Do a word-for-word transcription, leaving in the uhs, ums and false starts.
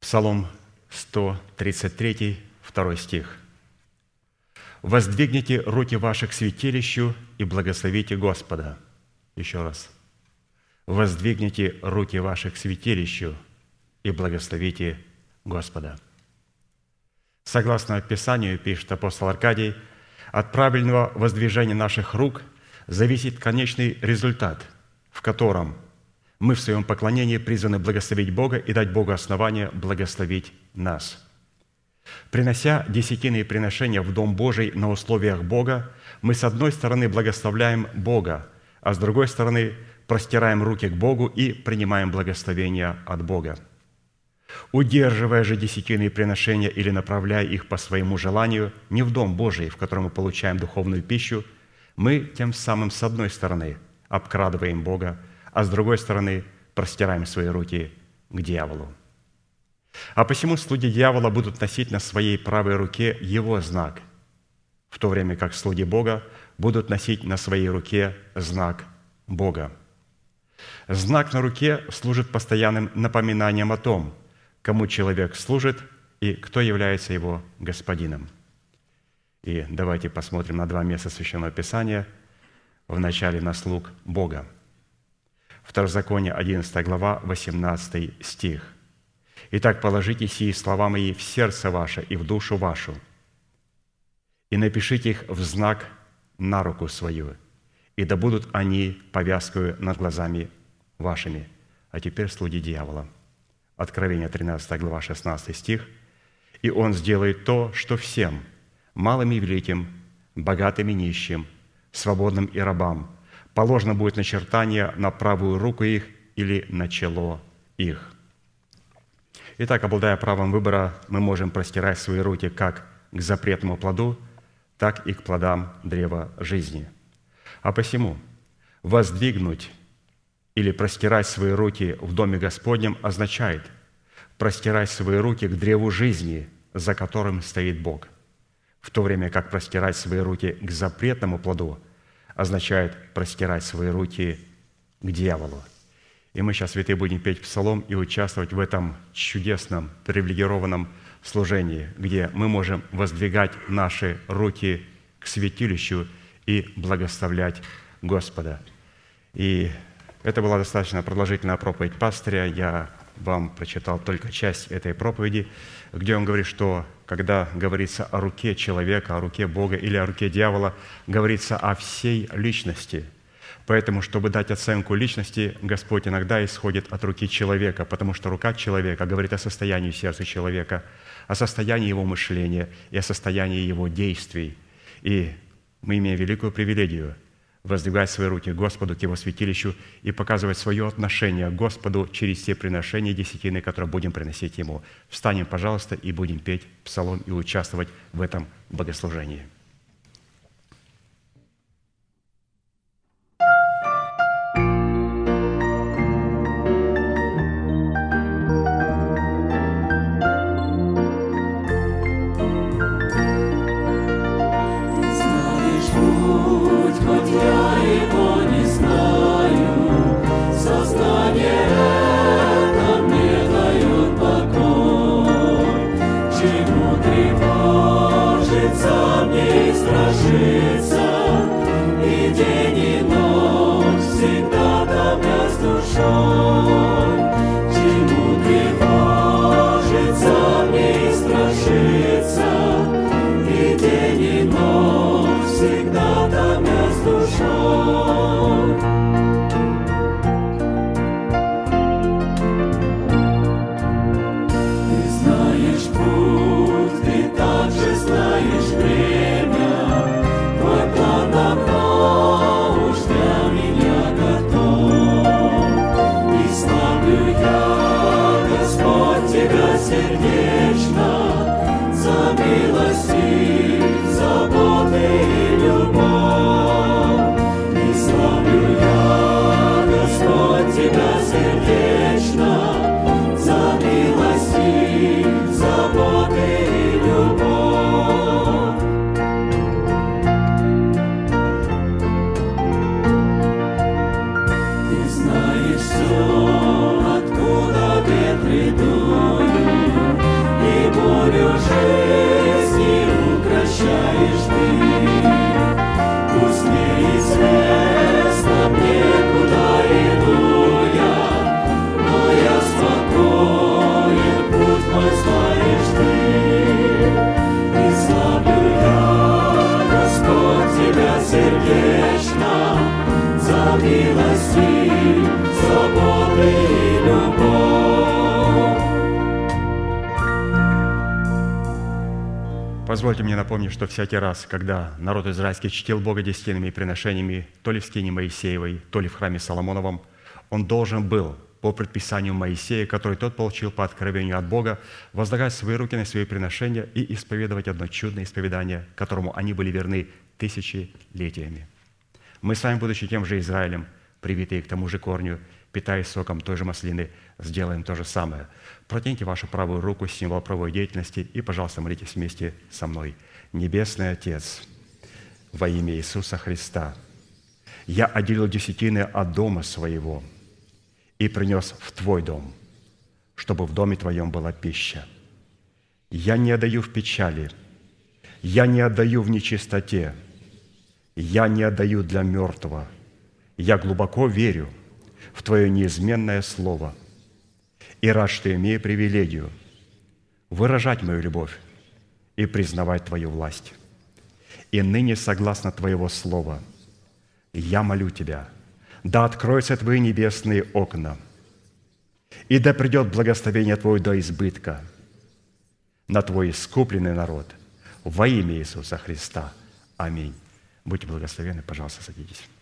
Псалом сто тридцать три, второй стих. «Воздвигните руки ваши к святилищу и благословите Господа». Еще раз. «Воздвигните руки ваши к святилищу и благословите Господа». Согласно Писанию, пишет апостол Аркадий, от правильного воздвижения наших рук зависит конечный результат, в котором мы в своем поклонении призваны благословить Бога и дать Богу основание благословить нас. Принося десятинные приношения в Дом Божий на условиях Бога, мы с одной стороны благословляем Бога, а с другой стороны простираем руки к Богу и принимаем благословения от Бога. Удерживая же десятинные приношения или направляя их по своему желанию не в Дом Божий, в котором мы получаем духовную пищу, мы тем самым с одной стороны обкрадываем Бога, а с другой стороны простираем свои руки к дьяволу. А посему слуги дьявола будут носить на своей правой руке его знак, в то время как слуги Бога будут носить на своей руке знак Бога. Знак на руке служит постоянным напоминанием о том, кому человек служит и кто является его господином. И давайте посмотрим на два места Священного Писания. Вначале на слуг Бога. Второзаконие, одиннадцатая глава, восемнадцатый стих. «Итак, положите сии слова мои в сердце ваше и в душу вашу, и напишите их в знак на руку свою, и да будут они повязкою над глазами вашими». А теперь слуги дьявола. Откровение, тринадцатая глава, шестнадцатый стих. «И он сделает то, что всем, малым и великим, богатым и нищим, свободным и рабам, положено будет начертание на правую руку их или на чело их». Итак, обладая правом выбора, мы можем простирать свои руки как к запретному плоду, так и к плодам древа жизни. А посему воздвигнуть или простирать свои руки в Доме Господнем означает простирать свои руки к древу жизни, за которым стоит Бог, в то время как простирать свои руки к запретному плоду означает простирать свои руки к дьяволу. И мы сейчас, святые, будем петь псалом и участвовать в этом чудесном, привилегированном служении, где мы можем воздвигать наши руки к святилищу и благословлять Господа. И это была достаточно продолжительная проповедь пастыря. Я вам прочитал только часть этой проповеди, где он говорит, что когда говорится о руке человека, о руке Бога или о руке дьявола, говорится о всей личности. Поэтому, чтобы дать оценку личности, Господь иногда исходит от руки человека, потому что рука человека говорит о состоянии сердца человека, о состоянии его мышления и о состоянии его действий. И мы имеем великую привилегию воздвигать свои руки к Господу, к Его святилищу и показывать свое отношение к Господу через те приношения десятины, которые будем приносить Ему. Встанем, пожалуйста, и будем петь псалом и участвовать в этом богослужении. Откуда ветры дуют, Позвольте мне напомнить, что всякий раз, когда народ израильский чтил Бога десятинными приношениями, то ли в скине Моисеевой, то ли в храме Соломоновом, он должен был по предписанию Моисея, который тот получил по откровению от Бога, возлагать свои руки на свои приношения и исповедовать одно чудное исповедание, которому они были верны тысячелетиями. Мы с вами, будучи тем же Израилем, привитые к тому же корню, питаясь соком той же маслины, сделаем то же самое. Протяните вашу правую руку, символ правовой деятельности, и, пожалуйста, молитесь вместе со мной. Небесный Отец, во имя Иисуса Христа, я отделил десятины от дома своего и принес в Твой дом, чтобы в доме Твоем была пища. Я не отдаю в печали, я не отдаю в нечистоте, я не отдаю для мертвого. Я глубоко верю в Твое неизменное Слово и рад, что имею привилегию выражать мою любовь и признавать Твою власть. И ныне, согласно Твоего Слова, я молю Тебя, да откроются Твои небесные окна, и да придет благословение Твое до избытка на Твой искупленный народ во имя Иисуса Христа. Аминь. Будьте благословенны, пожалуйста, садитесь.